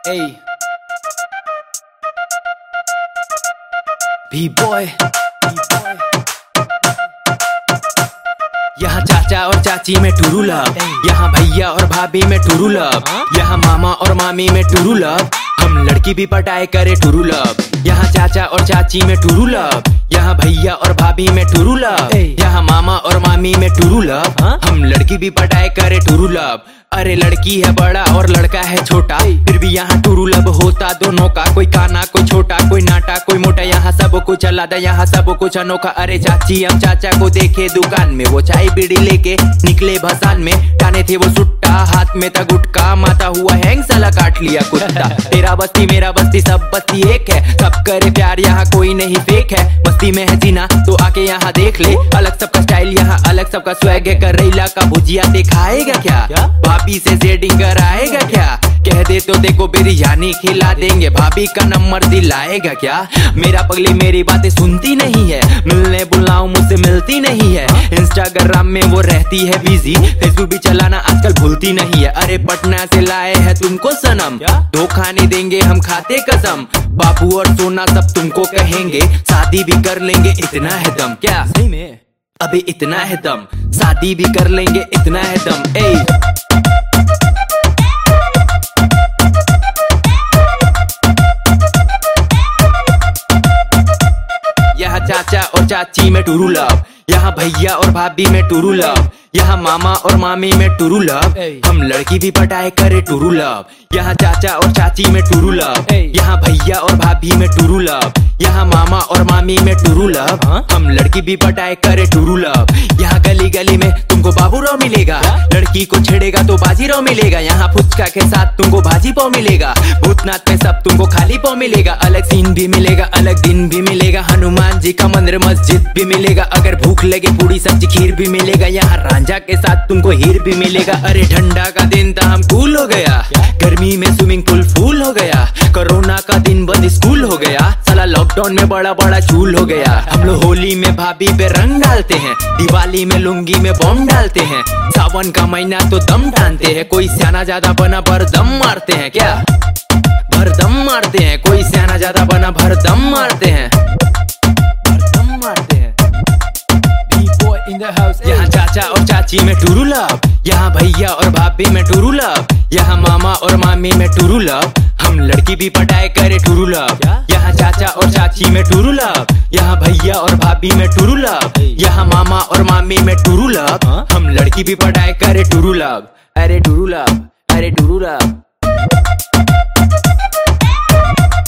Hey, B-boy. यहाँ चाचा और चाची में टूरू लव, यहाँ भैया और भाभी में टूरू लव, यहाँ मामा और मामी में टूरू लव, हम लड़की भी पटाए करे टूरू लव। यहाँ चाचा और चाची में टूरू लव, यहाँ भैया और भाभी में टूरू लव, यहाँ मामा और मामी में टूरू लव, हम लड़की भी पटाए करे टूरू लव। अरे लड़की है बड़ा और लड़का है छोटा, फिर भी यहाँ टूरू लव होता दोनों का। कोई काना कोई छोटा, कोई नाटा कोई मोटा, यहाँ सब कुछ अलग, यहाँ सब कुछ अनोखा। अरे चाची अब चाचा को देखे दुकान में, वो चाय बीड़ी लेके निकले भसान में, टाने थे वो सुट्टा, हाथ में था गुटका, माता हुआ हैंग साला काट लिया कुत्ता। तेरा बस्ती मेरा बस्ती सब बस्ती एक है, सब करे प्यार यहाँ कोई नहीं फेक है। बस्ती में है जीना तो आके यहाँ देख ले, अलग सबका स्टाइल यहाँ अलग सबका स्वैग है। करेला का भुजिया दिखाएगा क्या, भाभी से सेटिंग कराएगा क्या, कह दे तो देखो बिरयानी खिला देंगे, भाभी का नंबर दिलाएगा क्या। मेरा पगली मेरी बातें सुनती नहीं है, मिलने बुलाऊं मुझसे मिलती नहीं है, इंस्टाग्राम में वो रहती है बिजी, फेसबुक भी चलाना आजकल भूलती नहीं है। अरे पटना से लाए हैं तुमको सनम, धोखा नहीं देंगे हम खाते कसम, बाबू और सोना सब तुमको कहेंगे, शादी भी कर लेंगे इतना है दम। क्या सही में अभी इतना है दम, शादी भी कर लेंगे इतना है दम। ए यहाँ चाचा और चाची में टूरू लव, यहाँ भैया और भाभी में टूरू लव, यहाँ मामा और मामी में टूरू लव, हम लड़की भी पटाए करे टूरू लव। यहाँ चाचा और चाची में टूरू लव, यहाँ भैया और भाभी में टूरू लव, यहाँ मामा और मामी में टूरू लव, हम लड़की भी पटाए करे टूरू लव। यहाँ गली गली में तुमको बाबूराव मिलेगा, लड़की को छेड़ेगा तो बाजीराव मिलेगा, यहाँ फुचका के साथ तुमको भाजी पाव मिलेगा, भूतनाथ में सब तुमको खाली पाव मिलेगा, अलग सीन भी मिलेगा अलग दिन भी मिलेगा, हनुमान जी का मंदिर मस्जिद भी मिलेगा, अगर भूख लगे पूरी सब्जी खीर भी मिलेगा, यहाँ रांझा के साथ तुमको हीर भी मिलेगा। अरे ठंडा का दिन था हम कूल हो गया, गर्मी में स्विमिंग पूल फूल हो गया, कोरोना का दिन बंद स्कूल हो गया, साला लॉकडाउन में बड़ा बड़ा चूल हो गया। हम लोग होली में भाभी पे रंग डालते हैं, दिवाली में लुंगी में बॉम्ब डालते हैं, सावन का महीना तो दम टानते हैं, कोई सियाना ज्यादा बना भर दम मारते हैं। क्या भर दम मारते हैं, कोई सियाना ज्यादा बना भर दम मारते हैं, भर दम मारते हैं। यहाँ चाचा और चाची में टूरू लव, यहाँ भैया और भाभी में टूरू लव, यहाँ मामा और मामी में टूरू लव, हम लड़की भी पटाए करे टूरू लव। यहाँ चाचा और चाची में टूरू लव, यहाँ भैया और भाभी में टूरू लव, यहाँ मामा और मामी में टूरू लव, हम लड़की भी पटाए करे टूरू लव। अरे टूरू लव, अरे टूरू लव।